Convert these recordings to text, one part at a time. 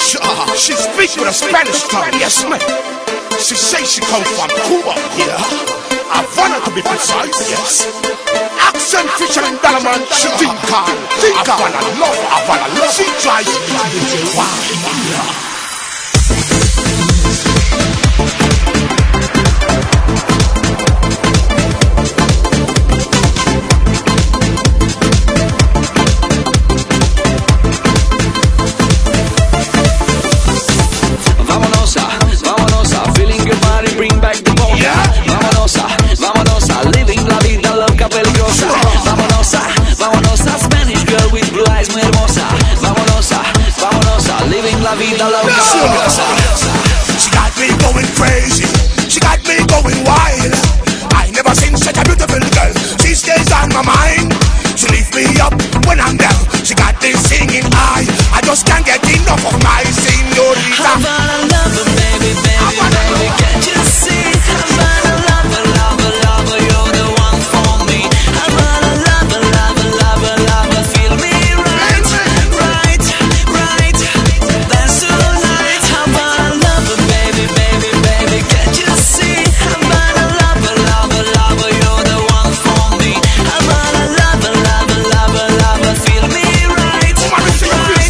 She speaks with a Spanish tongue, yes ma'am. She says she comes from Cuba, yeah. Havana to be precise, yes. Accent featuring Dalaman, she Havana love. She drives me wild. Vida loca. She got me going crazy. She got me going wild. I never seen such a beautiful girl. She stays on my mind. She lifts me up when I'm down. She got this singing high. I just can't get enough of my señorita. Havana lover, baby, baby, can't you see? Havana lover, lover, lover, you're the one for me. Havana lover, lover, lover, lover, feel me right, right, right. Dance tonight. Havana lover, baby, baby, baby, can't you see? Havana lover, lover, lover, you're the one for me. Havana lover, lover, lover, lover, feel me right, right, right.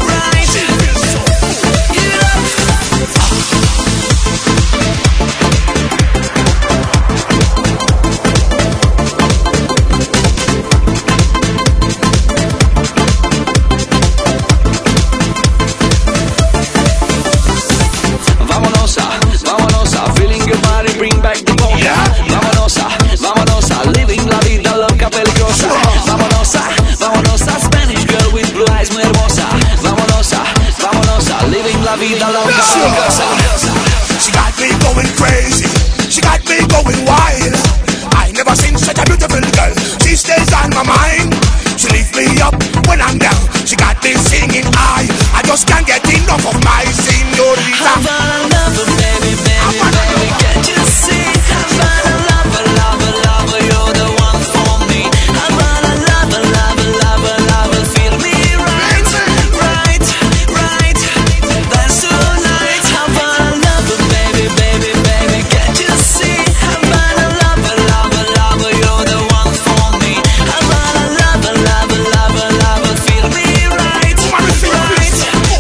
Bring back the motion. Vámonos a living la vida loca peligrosa. Vámonos a Spanish girl with blue eyes muy hermosa. Vámonos a living la vida loca peligrosa. She got me going crazy. She got me going wild. I never seen such a beautiful girl. She stays on my mind. She lifts me up when I'm down. She got me singing high. I just can't get enough of my señorita. Havana lover, baby, baby, baby, can't you see? Havana lover, lover, lover, you're the one for me. Havana lover, lover, lover, lover, feel me right, right, right. Dance tonight. Havana lover, baby, baby, baby, can't you see? Havana lover, lover, lover, you're the one for me. Havana lover, lover, lover, lover, feel me right, right, right.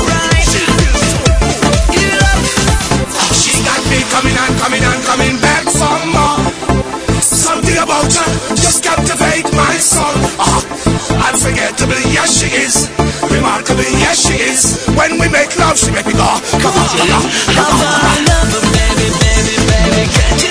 She got me coming back for more. Something about her just captivate my soul. Unforgettable, yes she is. Remarkable, yes she is. When we make love, she make me go. Come on, Havana lover, baby, baby, baby, can't you